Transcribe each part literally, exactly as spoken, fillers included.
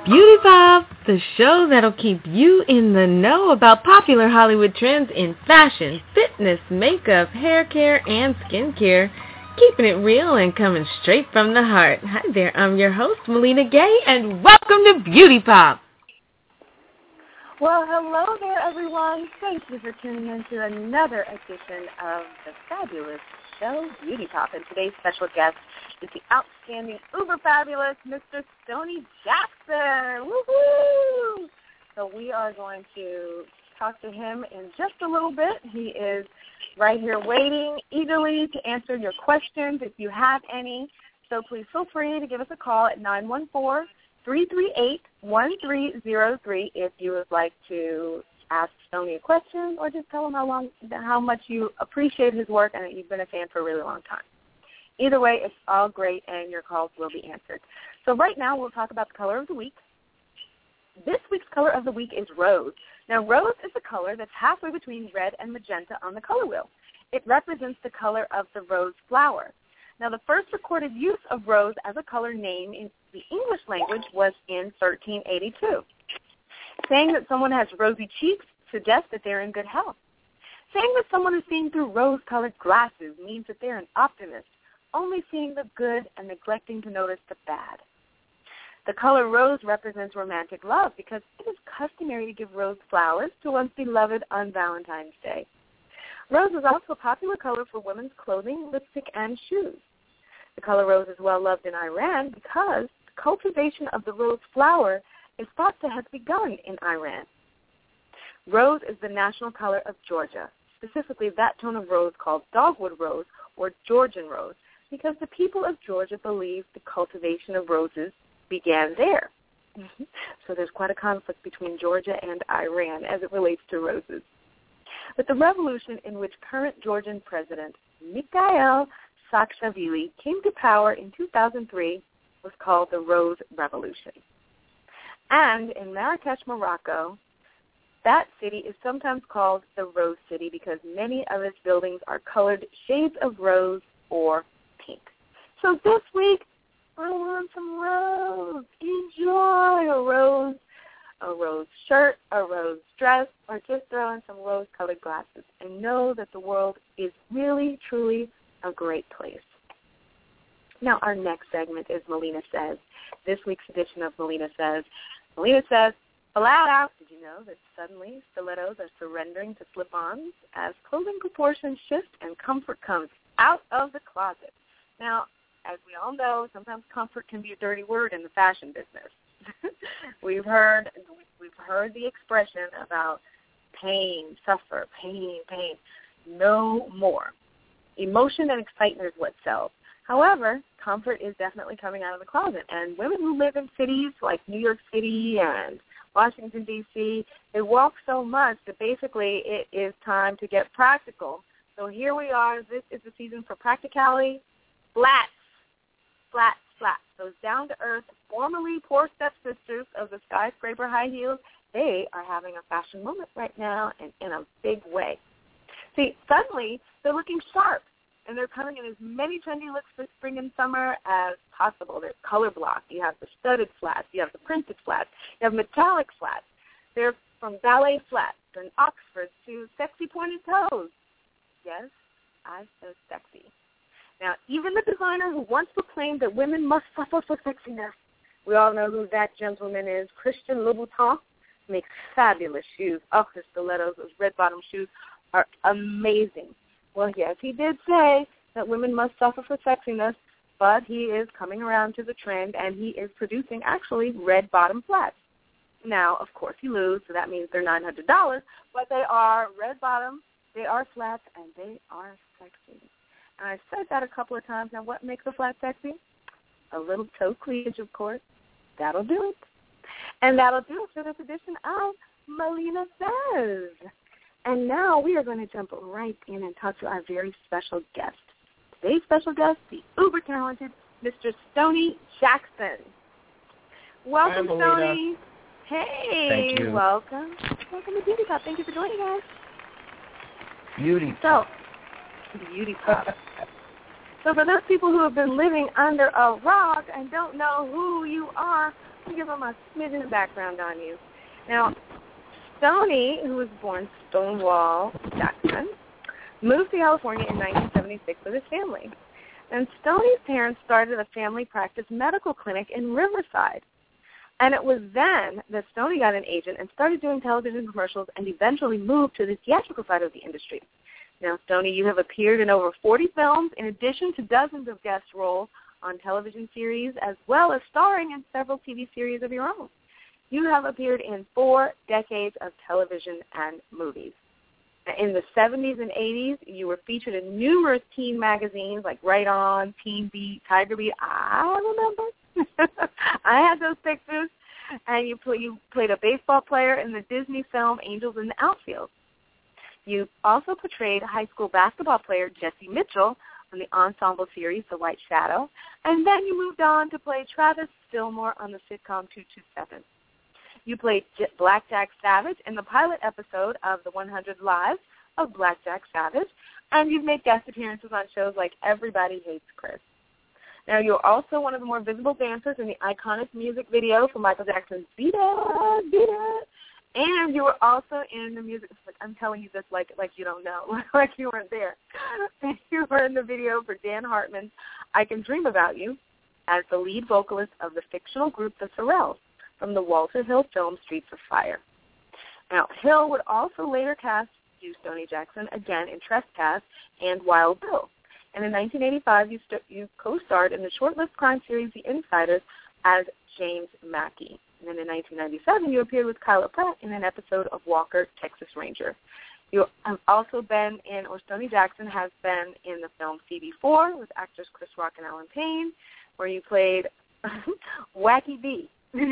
Beauty Pop, the show that'll keep you in the know about popular Hollywood trends in fashion, fitness, makeup, hair care, and skincare. Keeping it real and coming straight from the heart. Hi there, I'm your host, Melina Gay, and welcome to Beauty Pop. Well, hello there, everyone. Thank you for tuning in to another edition of the fabulous show, Beauty Pop. And today's special guest is the outstanding, uber fabulous Mister Stoney Jackson. Woohoo! So we are going to talk to him in just a little bit. He is right here waiting eagerly to answer your questions if you have any. So please feel free to give us a call at nine one four, three three eight, one three zero three if you would like to ask Stoney a question or just tell him how long, how much you appreciate his work and that you've been a fan for a really long time. Either way, it's all great and your calls will be answered. So right now we'll talk about the color of the week. This week's color of the week is rose. Now, rose is a color that's halfway between red and magenta on the color wheel. It represents the color of the rose flower. Now, the first recorded use of rose as a color name in the English language was in thirteen eighty-two. Saying that someone has rosy cheeks suggests that they're in good health. Saying that someone is seeing through rose-colored glasses means that they're an optimist, only seeing the good and neglecting to notice the bad. The color rose represents romantic love because it is customary to give rose flowers to one's beloved on Valentine's Day. Rose is also a popular color for women's clothing, lipstick, and shoes. The color rose is well loved in Iran because the cultivation of the rose flower is thought to have begun in Iran. Rose is the national color of Georgia, specifically that tone of rose called dogwood rose or Georgian rose, because the people of Georgia believe the cultivation of roses began there. Mm-hmm. So there's quite a conflict between Georgia and Iran as it relates to roses. But the revolution in which current Georgian President Mikhail Saakashvili came to power in two thousand three was called the Rose Revolution. And in Marrakesh, Morocco, that city is sometimes called the Rose City because many of its buildings are colored shades of rose or pink. So this week, I want some rose. Enjoy a rose, a rose shirt, a rose dress, or just throw in some rose-colored glasses and know that the world is really, truly a great place. Now, our next segment is Melina Says. This week's edition of Melina Says. Melina Says, flat out, did you know that suddenly stilettos are surrendering to slip-ons as clothing proportions shift and comfort comes out of the closet? Now, as we all know, sometimes comfort can be a dirty word in the fashion business. we've heard we've heard the expression about pain, suffer, pain, pain. No more. Emotion and excitement is what sells. However, comfort is definitely coming out of the closet. And women who live in cities like New York City and Washington, D C, they walk so much that basically it is time to get practical. So here we are. This is the season for practicality. Flats, flats, flats. Those down-to-earth, formerly poor stepsisters of the skyscraper high heels, they are having a fashion moment right now and in a big way. See, suddenly they're looking sharp, and they're coming in as many trendy looks for spring and summer as possible. There's color block. You have the studded flats. You have the printed flats. You have metallic flats. They're from ballet flats and Oxfords to sexy pointed toes. Yes, I said sexy. Now, even the designer who once proclaimed that women must suffer for sexiness, we all know who that gentleman is, Christian Louboutin, makes fabulous shoes. Oh, his stilettos, those red-bottom shoes, are amazing. Well, yes, he did say that women must suffer for sexiness, but he is coming around to the trend, and he is producing, actually, red-bottom flats. Now, of course, he lose, so that means they're nine hundred dollars, but they are red-bottom, they are flats, and they are sexy. And I've said that a couple of times. Now, what makes a flat sexy? A little toe cleavage, of course. That'll do it. And that'll do it for this edition of Melina Says. And now we are going to jump right in and talk to our very special guest. Today's special guest, the uber-talented Mister Stoney Jackson. Welcome, Hi, Stoney. Hey, Thank you. welcome. Welcome to Beauty Pop. Thank you for joining us. Beauty So, Beauty Pop. So for those people who have been living under a rock and don't know who you are, to give them a smidgen of background on you. Now, Stoney, who was born Stonewall Jackson, moved to California in nineteen seventy-six with his family. And Stoney's parents started a family practice medical clinic in Riverside. And it was then that Stoney got an agent and started doing television commercials and eventually moved to the theatrical side of the industry. Now, Stoney, you have appeared in over forty films in addition to dozens of guest roles on television series as well as starring in several T V series of your own. You have appeared in four decades of television and movies. In the seventies and eighties, you were featured in numerous teen magazines like Right On, Teen Beat, Tiger Beat. I remember. I had those pictures. And you, play, you played a baseball player in the Disney film Angels in the Outfield. You also portrayed high school basketball player Jesse Mitchell on the ensemble series The White Shadow. And then you moved on to play Travis Fillmore on the sitcom two two seven. You played Blackjack Savage in the pilot episode of The one hundred Lives of Blackjack Savage, and you've made guest appearances on shows like Everybody Hates Chris. Now, you're also one of the more visible dancers in the iconic music video for Michael Jackson's Beat It, Beat It, and you were also in the music, I'm telling you this like like you don't know, like you weren't there. You were in the video for Dan Hartman's I Can Dream About You as the lead vocalist of the fictional group The Sorrells from the Walter Hill film Streets of Fire. Now, Hill would also later cast you, Stoney Jackson, again in Trespass and Wild Bill. And in nineteen eighty-five, you, st- you co-starred in the short-lived crime series The Insiders as James Mackey. And then in nineteen ninety-seven, you appeared with Kyla Pratt in an episode of Walker, Texas Ranger. You have also been in, or Stoney Jackson has been in the film C B four with actors Chris Rock and Alan Payne, where you played Wacky B,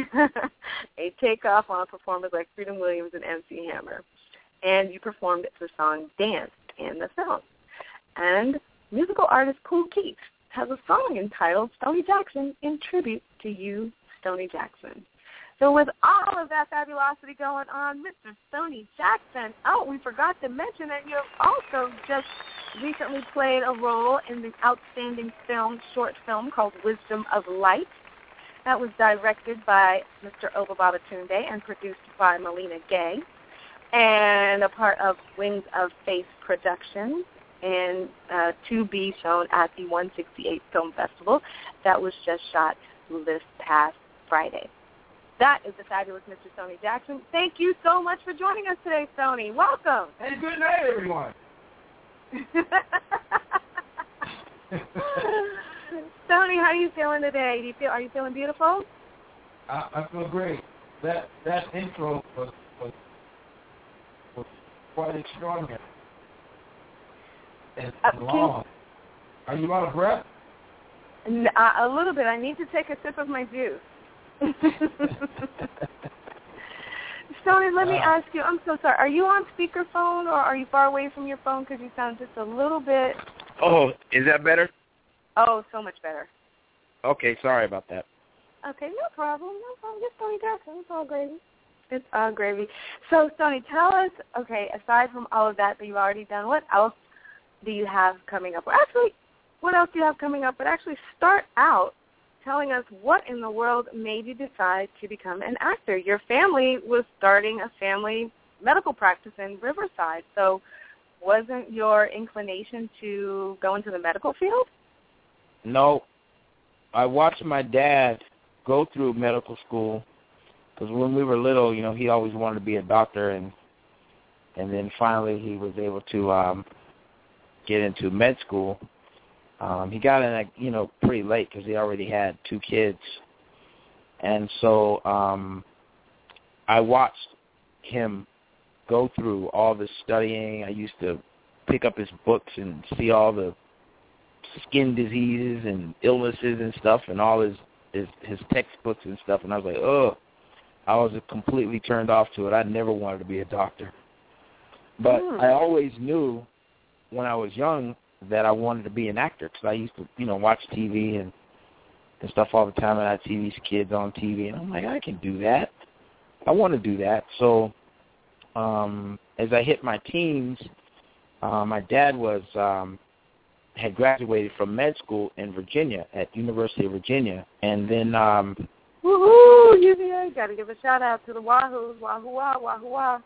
a takeoff on performers like Freedom Williams and M C Hammer. And you performed the song Dance in the film. And musical artist Kool Keith has a song entitled Stoney Jackson in tribute to you, Stoney Jackson. So with all of that fabulosity going on, Mister Stoney Jackson, oh, we forgot to mention that you have also just recently played a role in the outstanding film, short film called Wisdom of Light. That was directed by Mister Oba Babatunde and produced by Melina Gay, and a part of Wings of Faith Productions, and uh, to be shown at the one sixty-eighth Film Festival that was just shot this past Friday. That is the fabulous Mister Stoney Jackson. Thank you so much for joining us today, Stoney. Welcome. Hey, good night, everyone. Stoney, how are you feeling today? Do you feel? Are you feeling beautiful? I, I feel great. That that intro was, was, was quite extraordinary. And uh, long. Are you out of breath? N- uh, a little bit. I need to take a sip of my juice. Stoney, let me uh, ask you, I'm so sorry, are you on speakerphone or are you far away from your phone because you sound just a little bit... Oh, is that better? Oh, so much better. Okay, sorry about that. Okay, no problem, no problem. Just Stoney Jackson, it's all gravy. It's all gravy. So, Stoney, tell us, okay, aside from all of that that you've already done, what else do you have coming up? Well, actually, what else do you have coming up? But actually start out telling us what in the world made you decide to become an actor. Your family was starting a family medical practice in Riverside, so wasn't your inclination to go into the medical field? No. I watched my dad go through medical school because when we were little, you know, he always wanted to be a doctor, and and then finally he was able to um, get into med school. Um, he got in, you know, pretty late because he already had two kids. And so um, I watched him go through all this studying. I used to pick up his books and see all the skin diseases and illnesses and stuff and all his, his, his textbooks and stuff. And I was like, oh, I was completely turned off to it. I never wanted to be a doctor. But mm. I always knew when I was young that I wanted to be an actor because I used to, you know, watch T V and, and stuff all the time. And I had T V's kids on T V, and I'm like, I can do that. I want to do that. So um, as I hit my teens, uh, my dad was um, had graduated from med school in Virginia at University of Virginia, and then um, Woo, U V A. Got to give a shout out to the Wahoos. Wahoo, wah, wahoo, wah.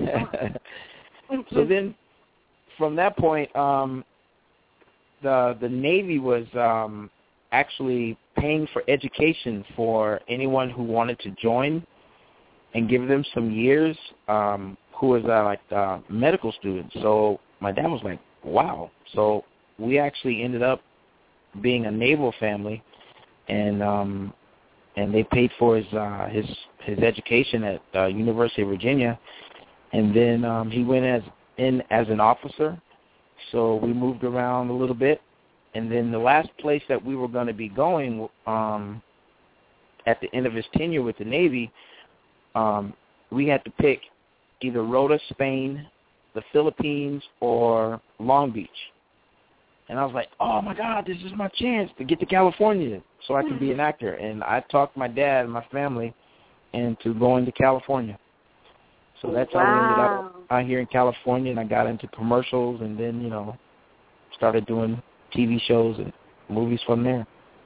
So then, from that point, um, the the Navy was um, actually paying for education for anyone who wanted to join and give them some years, um, who was uh, like uh, medical students. So my dad was like, wow. So we actually ended up being a naval family, and um, and they paid for his uh, his his education at uh, University of Virginia, and then um, he went as in as an officer. So we moved around a little bit, and then the last place that we were going to be going um, at the end of his tenure with the Navy, um, we had to pick either Rota, Spain, the Philippines, or Long Beach. And I was like, oh, my God, this is my chance to get to California so I can be an actor. And I talked my dad and my family into going to California. So that's wow. how we ended up out here in California, and I got into commercials and then, you know, started doing T V shows and movies from there.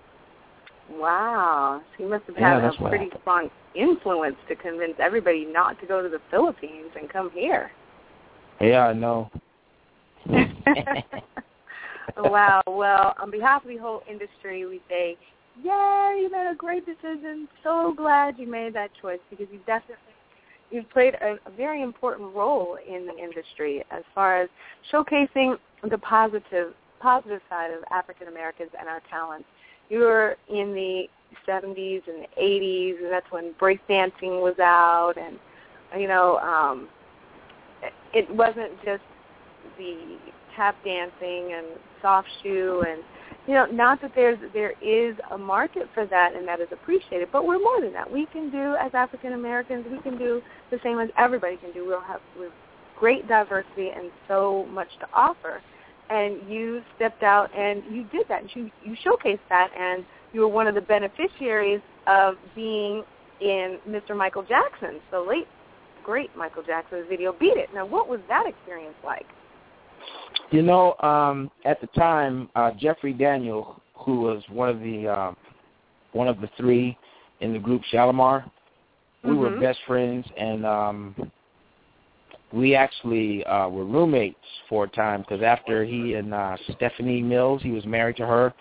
Wow. So you must have yeah, had a pretty happened. strong influence to convince everybody not to go to the Philippines and come here. Yeah, I know. Wow. Well, on behalf of the whole industry, we say, yeah, you made a great decision. So glad you made that choice, because you definitely you've played a, a very important role in the industry as far as showcasing the positive positive side of African Americans and our talents. You were in the seventies and the eighties, and that's when breakdancing was out, and you know, um, it wasn't just the tap dancing and soft shoe, and you know, not that there's there is a market for that and that is appreciated, but we're more than that. We can do, as African Americans, we can do the same as everybody can do. We'll have we've great diversity and so much to offer. And you stepped out and you did that. You you showcased that, and you were one of the beneficiaries of being in Mister Michael Jackson's, the late great Michael Jackson's video "Beat It." Now, what was that experience like? You know, um, at the time, uh, Jeffrey Daniel, who was one of the uh, one of the three in the group Shalimar, we mm-hmm. were best friends, and um, we actually uh, were roommates for a time, because after he and uh, Stephanie Mills, he was married to her,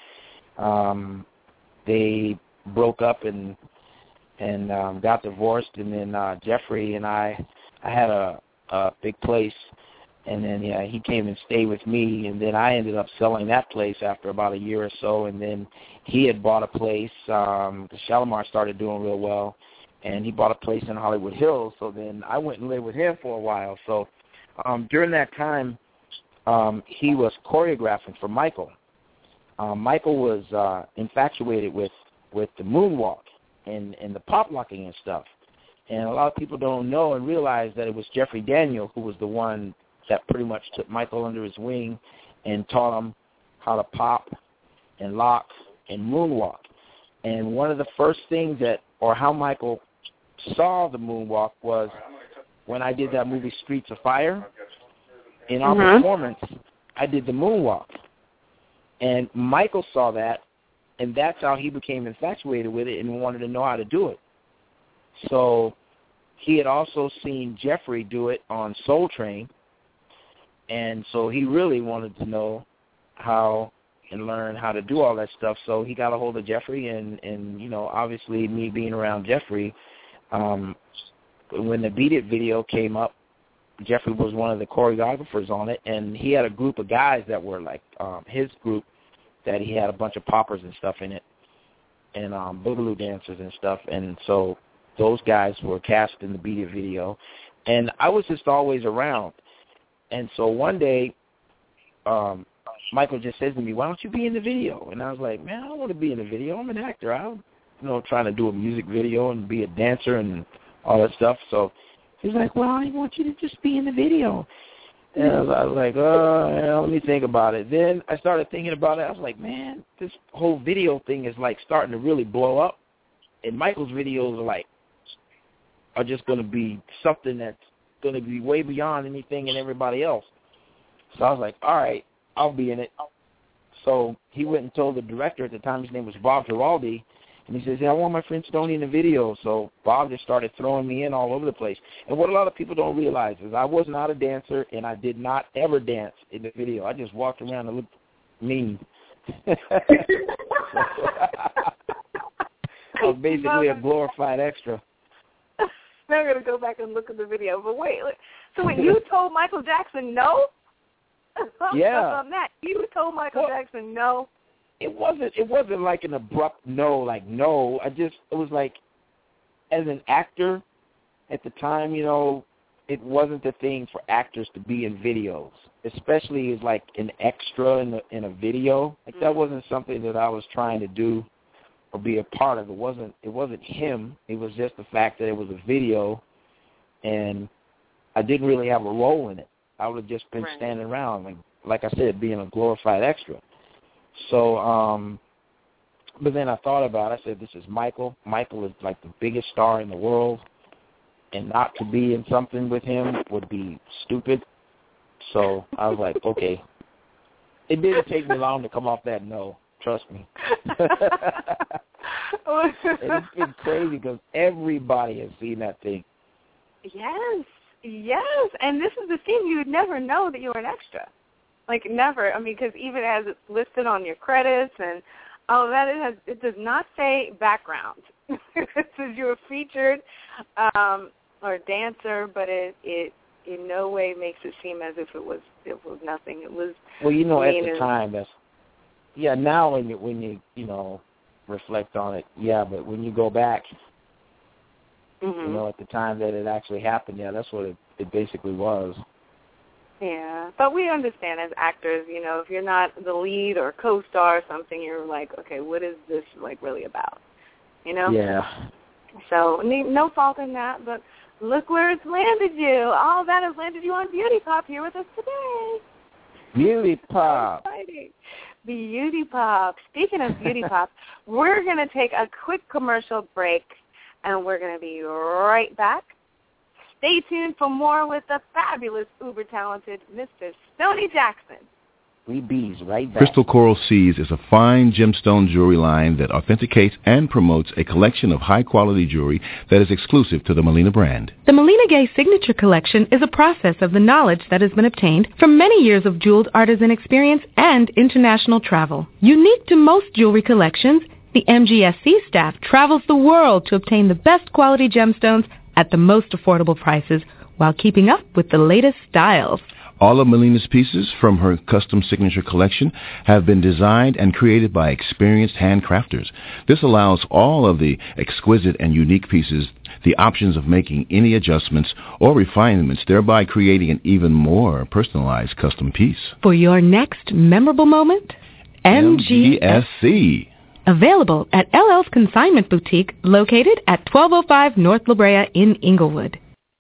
um, they broke up and and um, got divorced, and then uh, Jeffrey and I, I had a, a big place. And then, yeah, he came and stayed with me, and then I ended up selling that place after about a year or so, and then he had bought a place. Um, the Shalimar started doing real well, and he bought a place in Hollywood Hills, so then I went and lived with him for a while. So um, during that time, um, he was choreographing for Michael. Um, Michael was uh, infatuated with, with the moonwalk and, and the pop locking and stuff, and a lot of people don't know and realize that it was Jeffrey Daniel who was the one that pretty much took Michael under his wing and taught him how to pop and lock and moonwalk. And one of the first things that, or how Michael saw the moonwalk, was when I did that movie Streets of Fire. In our mm-hmm. performance, I did the moonwalk. And Michael saw that, and that's how he became infatuated with it and wanted to know how to do it. So he had also seen Jeffrey do it on Soul Train, and so he really wanted to know how and learn how to do all that stuff. So he got a hold of Jeffrey, and, and you know, obviously me being around Jeffrey, um, when the Beat It video came up, Jeffrey was one of the choreographers on it, and he had a group of guys that were like um, his group, that he had a bunch of poppers and stuff in it, and um, boogaloo dancers and stuff. And so those guys were cast in the Beat It video, and I was just always around. And so one day, um, Michael just says to me, "Why don't you be in the video?" And I was like, "Man, I don't want to be in the video. I'm an actor. I'm, you know, trying to do a music video and be a dancer and all that stuff." So he's like, "Well, I want you to just be in the video." And I was like, "Oh, yeah, let me think about it." Then I started thinking about it. I was like, "Man, this whole video thing is like starting to really blow up, and Michael's videos are like are just going to be something that's going to be way beyond anything and everybody else." So I was like, all right, I'll be in it. So he went and told the director at the time, his name was Bob Giraldi, And he says, yeah, I want my friend Stoney in the video. So Bob just started throwing me in all over the place. And what a lot of people don't realize is I was not a dancer, and I did not ever dance in the video. I just walked around and looked mean. I was basically a glorified extra. Now I'm going to go back and look at the video. But wait, so when you told Michael Jackson no? Yeah. On that, you told Michael well, Jackson no? It wasn't. It wasn't like an abrupt no, like no. I just. It was like, as an actor, at the time, you know, it wasn't the thing for actors to be in videos, especially as like an extra in a in a video. Like mm-hmm. that wasn't something that I was trying to do or be a part of. It wasn't. It wasn't him. It was just the fact that it was a video, and I didn't really have a role in it. I would have just been right. standing around, like like I said, being a glorified extra. So, um, but then I thought about it. I said, this is Michael. Michael is like the biggest star in the world, and not to be in something with him would be stupid. So I was like, okay. It didn't take me long to come off that no. Trust me. And it's been crazy because everybody has seen that thing. Yes, yes. And this is the thing. You would never know that you were an extra. Like, never. I mean, because even as it's listed on your credits and all of that, it, has, it does not say background. It says you were featured um, or dancer, but it, it in no way makes it seem as if it was it was nothing. It was. Well, you know, at the time, that's, yeah, now when you, when you, you know, reflect on it, yeah, but when you go back, mm-hmm. you know, at the time that it actually happened, yeah, that's what it, it basically was. Yeah, but we understand as actors, you know, if you're not the lead or co-star or something, you're like, okay, what is this, like, really about, you know? Yeah. So no fault in that, but look where it's landed you. All that has landed you on Beauty Pop here with us today. Beauty Pop. So exciting. Beauty Pop. Speaking of Beauty Pop, we're going to take a quick commercial break, and we're going to be right back. Stay tuned for more with the fabulous, uber-talented Mister Stoney Jackson. We bees right back. Crystal Coral Seas is a fine gemstone jewelry line that authenticates and promotes a collection of high-quality jewelry that is exclusive to the Melina brand. The Melina Gay Signature Collection is a process of the knowledge that has been obtained from many years of jeweled artisan experience and international travel. Unique to most jewelry collections, the M G S C staff travels the world to obtain the best quality gemstones at the most affordable prices while keeping up with the latest styles. All of Melina's pieces from her custom signature collection have been designed and created by experienced handcrafters. This allows all of the exquisite and unique pieces the options of making any adjustments or refinements, thereby creating an even more personalized custom piece. For your next memorable moment, M G S C. Available at L L's Consignment Boutique, located at twelve oh five North La Brea in Inglewood.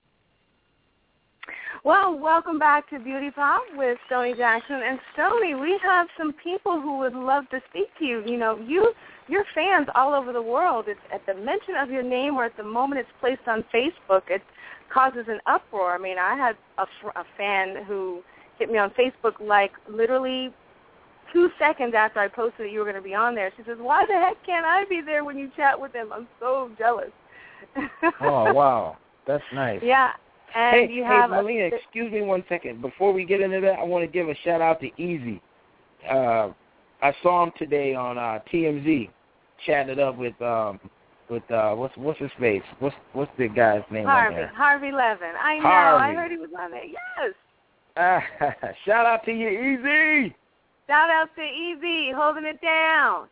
Well, welcome back to Beauty Pop with Stoney Jackson. And Stoney, we have some people who would love to speak to you. You know, you, your fans all over the world, it's, at the mention of your name or at the moment it's placed on Facebook, it causes an uproar. I mean, I had a, a fan who hit me on Facebook like literally two seconds after I posted that you were going to be on there. She says, why the heck can't I be there when you chat with them? I'm so jealous. Oh, wow. That's nice. Yeah. And hey, you hey, have Melina, a, excuse me one second. Before we get into that, I want to give a shout-out to Easy. Uh, I saw him today on uh, T M Z, chatting it up with, um, with uh, what's what's his face? What's what's the guy's name Harvey, on there? Harvey Levin. I know. Harvey. I heard he was on there. Yes. Uh, shout out to you, Easy. Shout out to Easy, holding it down.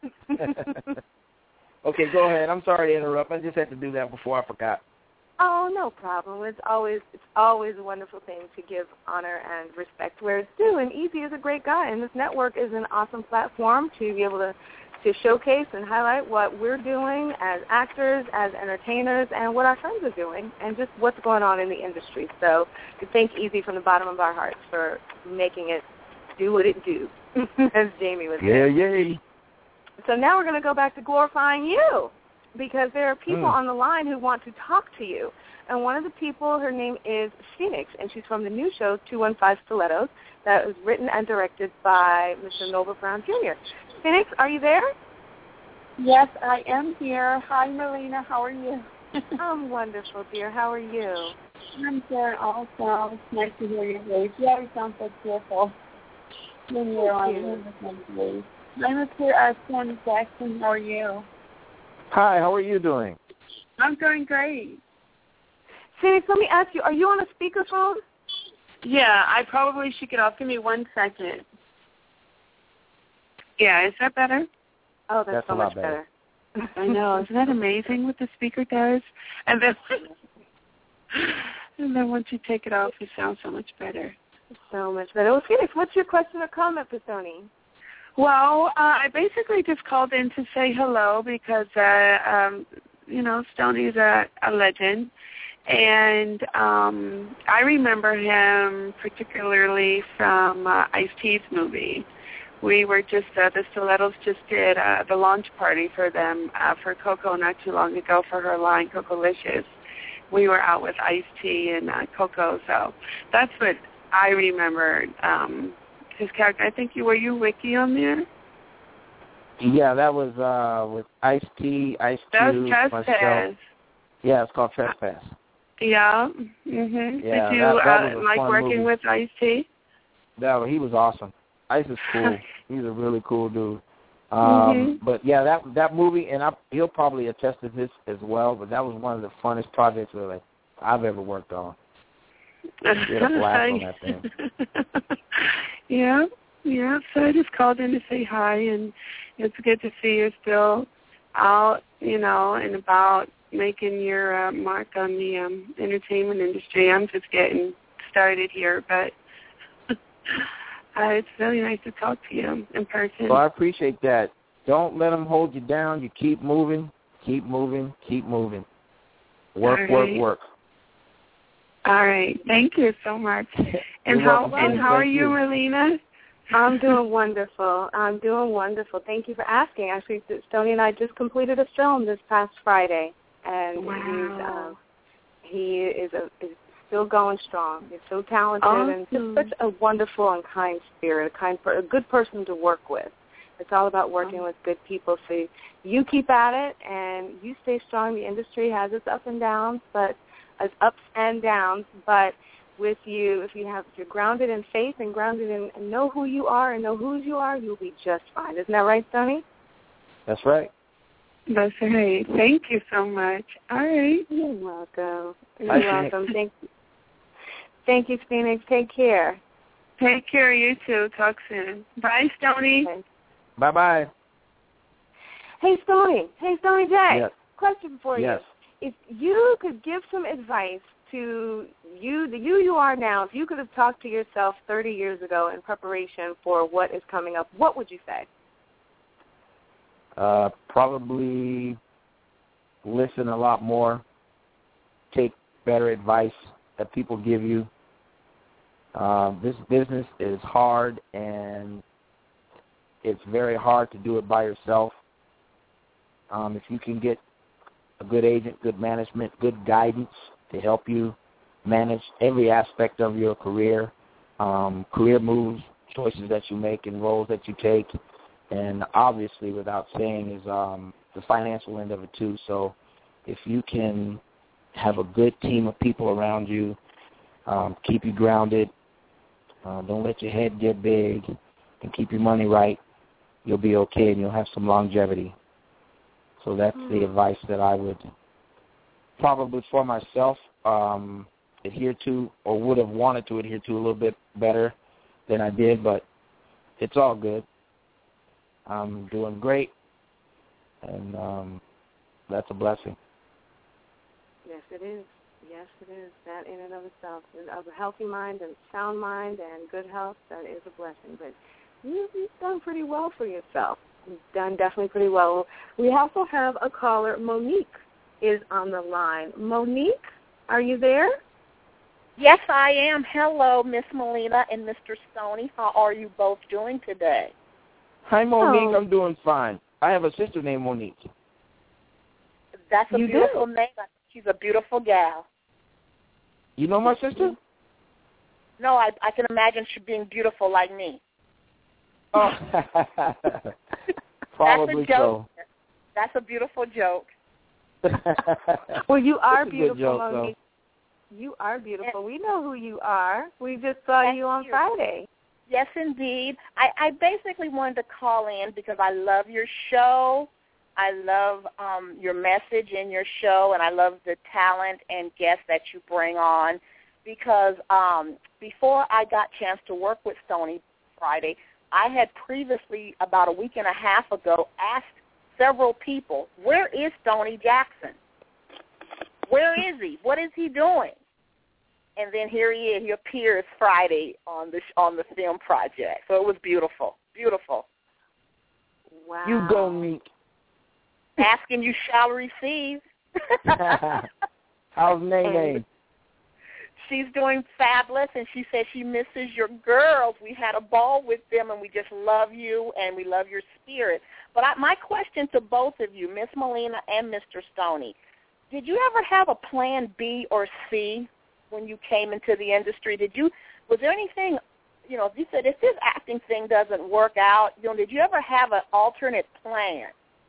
Okay, go ahead. I'm sorry to interrupt. I just had to do that before I forgot. Oh, no problem. It's always it's always a wonderful thing to give honor and respect where it's due. And Easy is a great guy, and this network is an awesome platform to be able to, to showcase and highlight what we're doing as actors, as entertainers, and what our friends are doing, and just what's going on in the industry. So we thank Easy from the bottom of our hearts for making it do what it do, as Jamie was saying. Yeah, yeah. So now we're going to go back to glorifying you, because there are people mm. on the line who want to talk to you. And one of the people, her name is Phoenix, and she's from the new show, two one five Stilettos, that was written and directed by Mister Noble Brown Junior Phoenix, are you there? Yes, I am here. Hi, Melina. How are you? I'm wonderful, dear. How are you? I'm good also. It's nice to hear your voice. You always sound so cheerful when you're on your voice. I'm up here at Sandy Jackson. How are you? Hi, how are you doing? I'm doing great. Phoenix, let me ask you, are you on a speakerphone? Yeah, I probably should get off. Give me one second. Yeah, is that better? Oh, that's, that's so a much lot better. better. I know. Isn't that amazing what the speaker does? And then, and then once you take it off, it sounds so much better. So much better. Well, Phoenix, what's your question or comment for Stoney? Well, uh, I basically just called in to say hello because, uh, um, you know, Stoney's a, a legend. And um, I remember him particularly from uh, Ice-T's movie. We were just, uh, the Stilettos just did uh, the launch party for them uh, for Coco not too long ago for her line, Cocolicious. We were out with Ice-T and uh, Coco, so that's what I remember. Um, his character, I think you, were you Wiki on there? Yeah, that was uh, with Ice-T, Ice That Cube, was Trespass. myself. Yeah, it's called Trespass. Yeah. Mhm. Yeah, Did you that, that uh, was a like fun working movie. with Ice-T? No, he was awesome. Ice is cool. He's a really cool dude. Um, mm-hmm. But yeah, that that movie, and I, he'll probably attest to this as well. But that was one of the funnest projects really I've ever worked on. We had a blast on that thing. yeah, yeah. So I just called in to say hi, and it's good to see you're still out, you know, and about making your uh, mark on the um, entertainment industry. I'm just getting started here, but uh, it's really nice to talk to you in person. Well, I appreciate that. Don't let them hold you down. You keep moving, keep moving, keep moving. Work, right. work, work. All right. Thank you so much. And You're how welcome. and how Thank are you, you. Melina? I'm doing wonderful. I'm doing wonderful. Thank you for asking. Actually, Stoney and I just completed a film this past Friday, and wow. he's uh, he is, a, is still going strong. He's so talented awesome. and just such a wonderful and kind spirit, a kind, a good person to work with. It's all about working oh. with good people. So you keep at it, and you stay strong. The industry has its ups and downs, but its ups and downs, but with you, if you have, if you're grounded in faith and grounded in and know who you are and know whose you are, you'll be just fine. Isn't that right, Stoney? That's right. That's right. Thank you so much. All right. You're welcome. You're Bye, welcome. Thank you. Thank you, Phoenix. Take care. Take care. You too. Talk soon. Bye, Stoney. Okay. Bye-bye. Hey, Stoney. Hey, Stoney J. Yes. Question for Yes. you. If you could give some advice to you, the you you are now, if you could have talked to yourself thirty years ago in preparation for what is coming up, what would you say? Uh, probably listen a lot more, take better advice that people give you. Uh, this business is hard, and it's very hard to do it by yourself. Um, if you can get a good agent, good management, good guidance to help you manage every aspect of your career, um, career moves, choices that you make, and roles that you take, and obviously, without saying, is um, the financial end of it too. So if you can have a good team of people around you, um, keep you grounded, uh, don't let your head get big, and keep your money right, you'll be okay, and you'll have some longevity. So that's mm. the advice that I would probably for myself um, adhere to, or would have wanted to adhere to a little bit better than I did, but it's all good. I'm doing great, and um, that's a blessing. Yes, it is. Yes, it is. That in and of itself, of a healthy mind and sound mind and good health, that is a blessing. But you, you've done pretty well for yourself. You've done definitely pretty well. We also have a caller. Monique is on the line. Monique, are you there? Yes, I am. Hello, Miss Melina and Mister Stoney. How are you both doing today? Hi, Monique. Oh. I'm doing fine. I have a sister named Monique. That's a you beautiful do? name. She's a beautiful gal. You know my sister? No, I, I can imagine she being beautiful like me. Oh, probably That's a so. joke. That's a beautiful joke. Well, you are It's a good beautiful, joke, Monique. You are beautiful. We know who you are. We just saw Thank you on you. Friday. Yes, indeed. I, I basically wanted to call in because I love your show. I love um, your message in your show, and I love the talent and guests that you bring on. Because um, before I got a chance to work with Stoney Friday, I had previously, about a week and a half ago, asked several people, where is Stoney Jackson? Where is he? What is he doing? And then here he is. He appears Friday on the on the film project. So it was beautiful, beautiful. Wow. You go, Meek. Asking you shall receive. How's Nene? She's doing fabulous, and she says she misses your girls. We had a ball with them, and we just love you, and we love your spirit. But I, my question to both of you, Miss Molina and Mister Stoney, did you ever have a plan B or C when you came into the industry? Did you, was there anything, you know, if you said, if this acting thing doesn't work out, you know, did you ever have an alternate plan?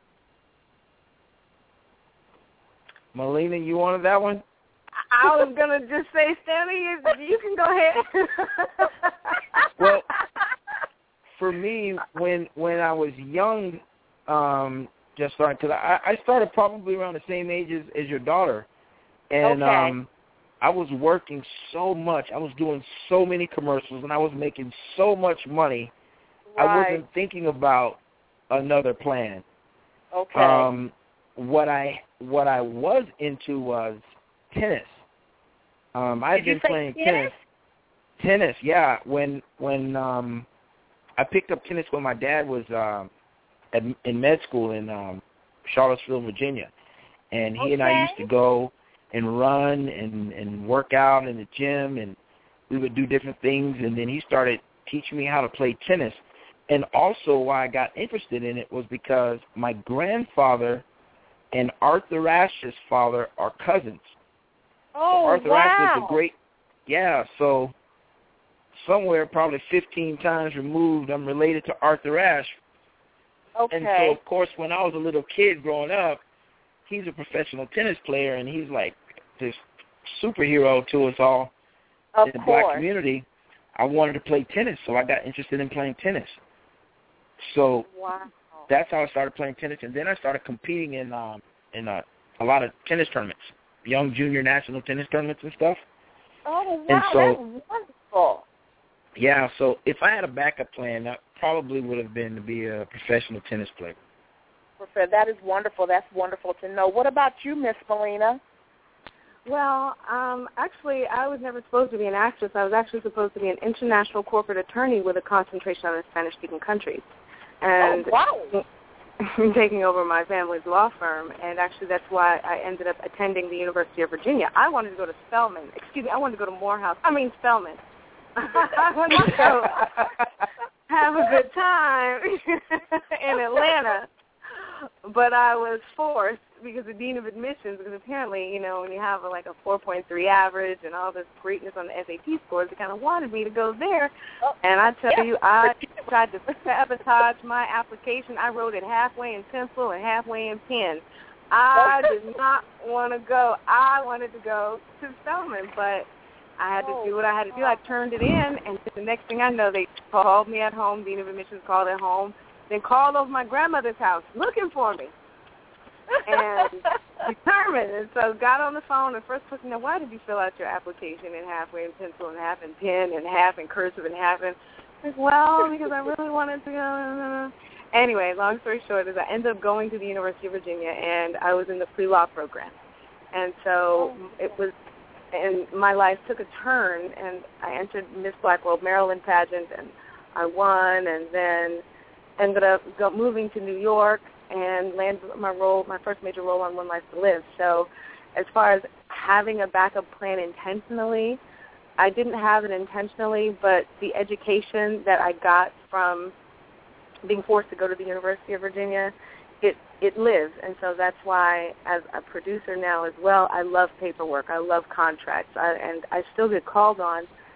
Molina, you wanted that one? I was going to just say, Stanley, you, you can go ahead. Well, for me, when when I was young, um, just starting, because I, I started probably around the same age as, as your daughter. And okay. um, I was working so much. I was doing so many commercials, and I was making so much money. Right. I wasn't thinking about another plan. Okay. Um, what I what I was into was tennis. Um, I've Did been you say playing tennis? tennis. Tennis, yeah. When when um, I picked up tennis when my dad was um, at, in med school in um, Charlottesville, Virginia, and he okay. and I used to go and run and, and work out in the gym, and we would do different things. And then he started teaching me how to play tennis. And also why I got interested in it was because my grandfather and Arthur Ashe's father are cousins. Oh, so Arthur wow. Ashe was a great, yeah, so somewhere probably fifteen times removed, I'm related to Arthur Ashe. Okay. And so, of course, when I was a little kid growing up, he's a professional tennis player, and he's like this superhero to us all of in the course. black community. I wanted to play tennis, so I got interested in playing tennis. So wow. that's how I started playing tennis, and then I started competing in um, in a, a lot of tennis tournaments, young junior national tennis tournaments and stuff. Oh, wow, and so, that's wonderful. Yeah, so if I had a backup plan, that probably would have been to be a professional tennis player. That is wonderful. That's wonderful to know. What about you, Miss Molina? Well, um, actually, I was never supposed to be an actress. I was actually supposed to be an international corporate attorney with a concentration on the Spanish-speaking countries. And oh, wow. taking over my family's law firm, and actually that's why I ended up attending the University of Virginia. I wanted to go to Spelman. Excuse me, I wanted to go to Morehouse. I mean Spelman. I wanted to go have a good time in Atlanta, but I was forced because the dean of admissions, because apparently, you know, when you have a, like a four point three average and all this greatness on the S A T scores, they kind of wanted me to go there. And I tell yeah. you, I tried to sabotage my application. I wrote it halfway in pencil and halfway in pen. I did not want to go. I wanted to go to Spelman, but I had to do what I had to do. I turned it in, and the next thing I know, they called me at home. Dean of admissions called at home, then called over my grandmother's house looking for me. And determined, and so got on the phone and first question, now why did you fill out your application in halfway in pencil and half in pen and half in cursive and half in, like, well, because I really wanted to go. Anyway, long story short is I ended up going to the University of Virginia, and I was in the pre-law program. And so it was, and my life took a turn, and I entered Miss Black World Maryland pageant, and I won, and then ended up go, moving to New York, and landed my role, my first major role on One Life to Live. So as far as having a backup plan intentionally, I didn't have it intentionally, but the education that I got from being forced to go to the University of Virginia, it, it lives. And so that's why, as a producer now as well, I love paperwork. I love contracts. I, and I still get called on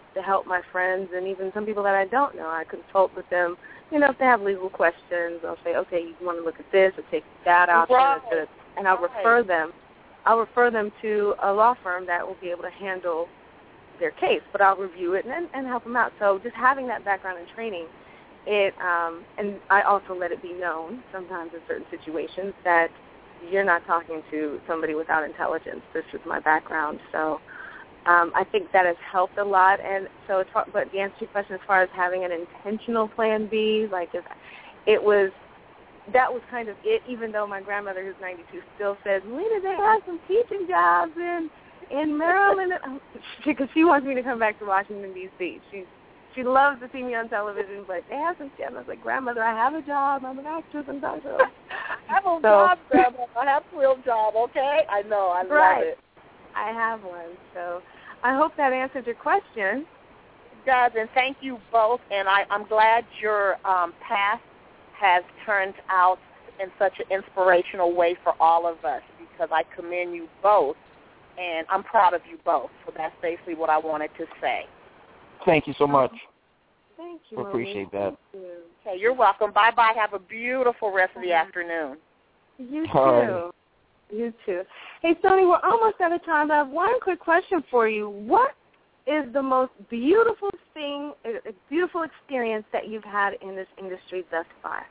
to help my friends and even some people that I don't know. I consult with them. You know, if they have legal questions, I'll say, okay, you want to look at this or take that option, right. or and I'll right. refer them. I'll refer them to a law firm that will be able to handle their case, but I'll review it and, and help them out. So just having that background and training, it um, and I also let it be known sometimes in certain situations that you're not talking to somebody without intelligence. This is my background, so um, I think that has helped a lot. And so, as far, but the answer to your question, as far as having an intentional plan B, like if it was, that was kind of it. Even though my grandmother, who's ninety-two, still says, "Lena, they have some teaching jobs in in Maryland," because she wants me to come back to Washington D C. She she loves to see me on television, but they have some jobs. I was like, "Grandmother, I have a job. I'm an actress and doctor." I have a so, job, Grandma. I have a real job, okay? I know. I love right. it. I have one. So I hope that answered your question. It does, and thank you both. And I, I'm glad your um, path has turned out in such an inspirational way for all of us, because I commend you both, and I'm proud of you both. So that's basically what I wanted to say. Thank you so much. Thank you. We appreciate that. Thank you. Okay, you're welcome. Bye-bye. Have a beautiful rest of the afternoon. You too. Right. You too. Hey, Stoney, we're almost out of time, but I have one quick question for you. What is the most beautiful thing, a beautiful experience that you've had in this industry thus far?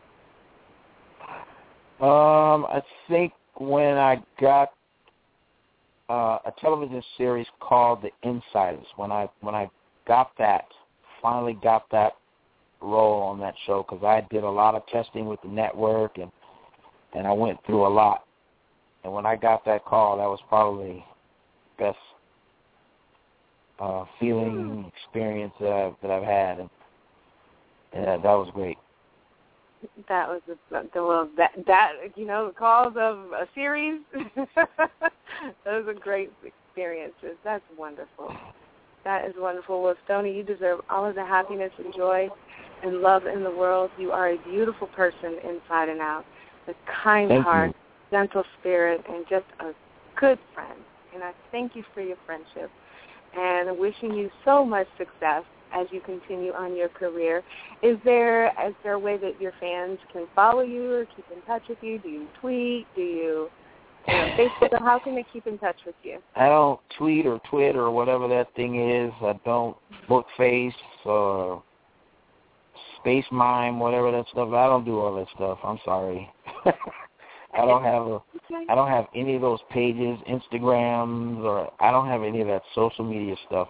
Um, I think when I got uh, a television series called The Insiders, when I when I got that, finally got that role on that show, because I did a lot of testing with the network, and and I went through a lot. And when I got that call, that was probably the best uh, feeling, experience that I've, that I've had, and, and that, that was great. That was a, well, that that you know, the calls of a series. Those are great experiences. That's wonderful. That is wonderful. Well, Stoney, you deserve all of the happiness and joy and love in the world. You are a beautiful person inside and out. A kind Thank heart, you. gentle spirit, and just a good friend. And I thank you for your friendship and wishing you so much success as you continue on your career. Is there is there a way that your fans can follow you or keep in touch with you? Do you tweet? Do you, you know, Facebook? How can they keep in touch with you? I don't tweet or twit or whatever that thing is. I don't book face or space mime, whatever that stuff. I don't do all that stuff. I'm sorry. I don't have a. Okay. I don't have any of those pages, Instagrams, or I don't have any of that social media stuff.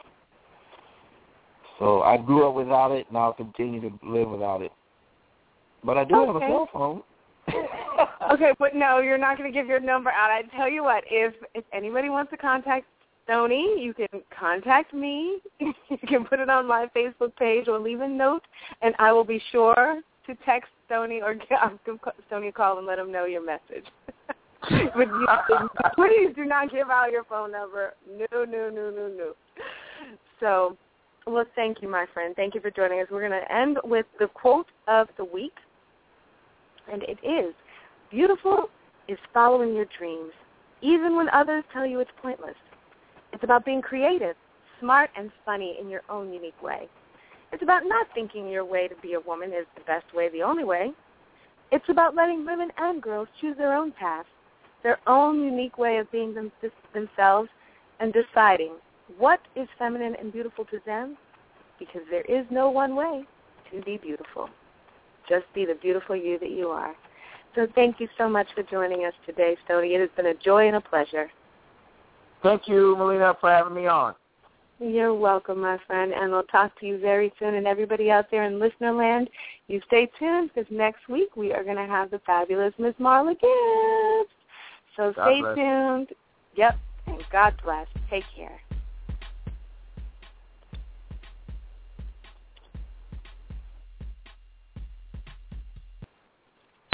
So I grew up without it, and I'll continue to live without it. But I do okay. have a cell phone. Okay, but no, you're not going to give your number out. I tell you what, if if anybody wants to contact Stoney, you can contact me. You can put it on my Facebook page or leave a note, and I will be sure to text Stoney or give Stoney a call and let him know your message. But you, please do not give out your phone number. No, no, no, no, no. So, well, thank you, my friend. Thank you for joining us. We're going to end with the quote of the week, and it is, "Beautiful is following your dreams, even when others tell you it's pointless. It's about being creative, smart, and funny in your own unique way. It's about not thinking your way to be a woman is the best way, the only way. It's about letting women and girls choose their own path, their own unique way of being them, themselves, and deciding what is feminine and beautiful to them, because there is no one way to be beautiful. Just be the beautiful you that you are." So thank you so much for joining us today, Stoney. It has been a joy and a pleasure. Thank you, Melina, for having me on. You're welcome, my friend, and we'll talk to you very soon. And everybody out there in listener land, you stay tuned, because next week we are going to have the fabulous Miss Marla Gibbs. So God stay bless. tuned. Yep, and God bless. Take care.